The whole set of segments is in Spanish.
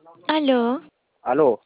Aló, Aló,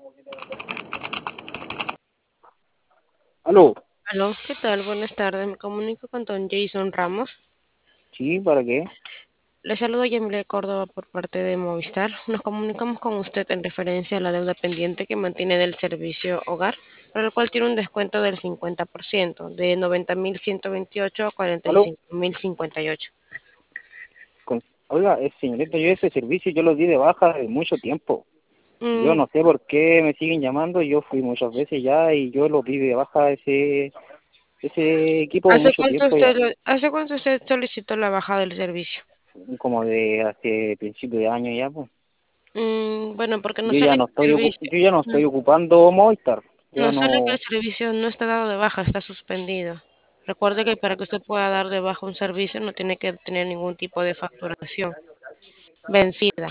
aló. aló, ¿qué tal? Buenas tardes, me comunico con don Jason Ramos. Sí, ¿para qué? Le saludo Yamile Córdoba por parte de Movistar. Nos comunicamos con usted en referencia a la deuda pendiente que mantiene del servicio hogar, para el cual tiene un descuento del 50%, de 90.128 a cuarenta y Aló. cinco mil cincuenta y ocho. Oiga, señorita, yo ese servicio yo lo di de baja de mucho tiempo. Yo Mm, no sé por qué me siguen llamando. Yo fui muchas veces ya y yo lo di de baja ese equipo mucho tiempo ya. ¿Hace cuánto usted solicitó la baja del servicio? Como de hace principio de año ya, pues. Bueno, porque no Yo sale ya que no el estoy, servicio, yo ya no no, estoy ocupando Movistar. Ya no sale que el no, servicio no está dado de baja, está suspendido. Recuerde que para que usted pueda dar de baja un servicio no tiene que tener ningún tipo de facturación vencida.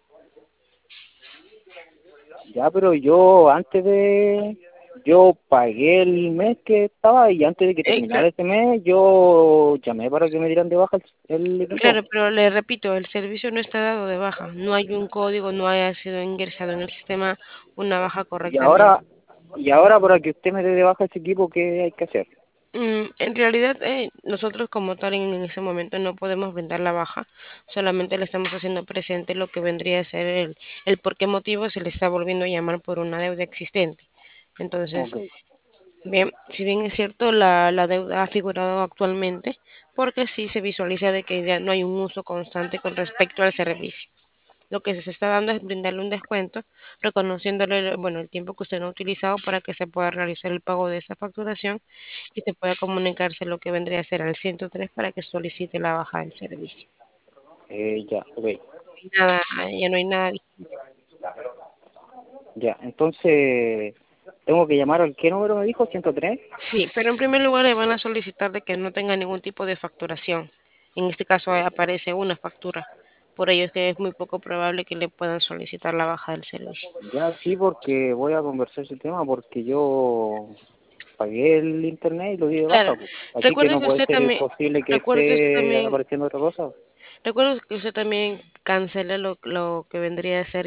ya, pero yo pagué el mes que estaba y antes de que Claro, terminara ese mes, yo llamé para que me dieran de baja el equipo. claro, pero le repito, el servicio no está dado de baja. No hay un código, no haya sido ingresado en el sistema una baja Y correctamente. ahora, y ahora para que usted me dé de baja ese equipo, ¿qué hay que hacer? En realidad, nosotros como tal en ese momento no podemos brindar la baja, solamente le estamos haciendo presente lo que vendría a ser el por qué motivo se le está volviendo a llamar por una deuda existente. Ok. Entonces, bien, si bien es cierto, la deuda ha figurado actualmente, porque sí se visualiza de que ya no hay un uso constante con respecto al servicio. Lo que se está dando es brindarle un descuento, reconociéndole, bueno, el tiempo que usted no ha utilizado para que se pueda realizar el pago de esa facturación y se pueda comunicarse lo que vendría a ser al 103 para que solicite la baja del servicio. Ya, ok. Y nada, ya no hay nada. Ya, entonces, ¿tengo que llamar al qué número me dijo? ¿103? Sí, pero en primer lugar le van a solicitar de que no tenga ningún tipo de facturación. En este caso aparece una factura. Por ello es que es muy poco probable que le puedan solicitar la baja del servicio. Ya, sí, porque voy a conversar ese tema porque yo pagué el internet y lo di de Claro, baja, pues. Así que recuerde no que puede usted ser también, posible que recuerde que usted esté también apareciendo otra cosa. Recuerdo que usted también cancele lo que vendría a ser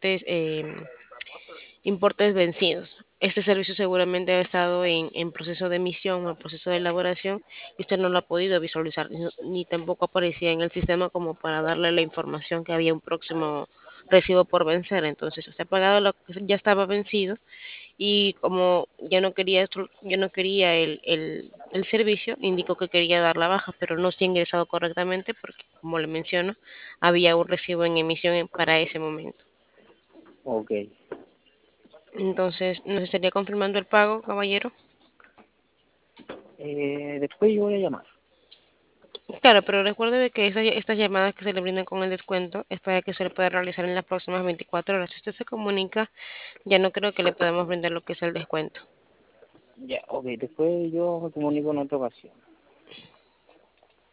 importes vencidos. Este servicio seguramente ha estado en proceso de emisión o en proceso de elaboración y usted no lo ha podido visualizar, ni tampoco aparecía en el sistema como para darle la información que había un próximo recibo por vencer. Entonces usted ha pagado lo que ya estaba vencido y como ya no quería el servicio, indicó que quería dar la baja, pero no se ha ingresado correctamente porque, como le menciono, había un recibo en emisión para ese momento. Ok. Entonces, ¿nos estaría confirmando el pago, caballero? Después yo voy a llamar. Claro, pero recuerde de que estas llamadas que se le brindan con el descuento es para que se le pueda realizar en las próximas 24 horas. Si usted se comunica, ya no creo que le podamos brindar lo que es el descuento. Ya, ok, después yo me comunico en otra ocasión.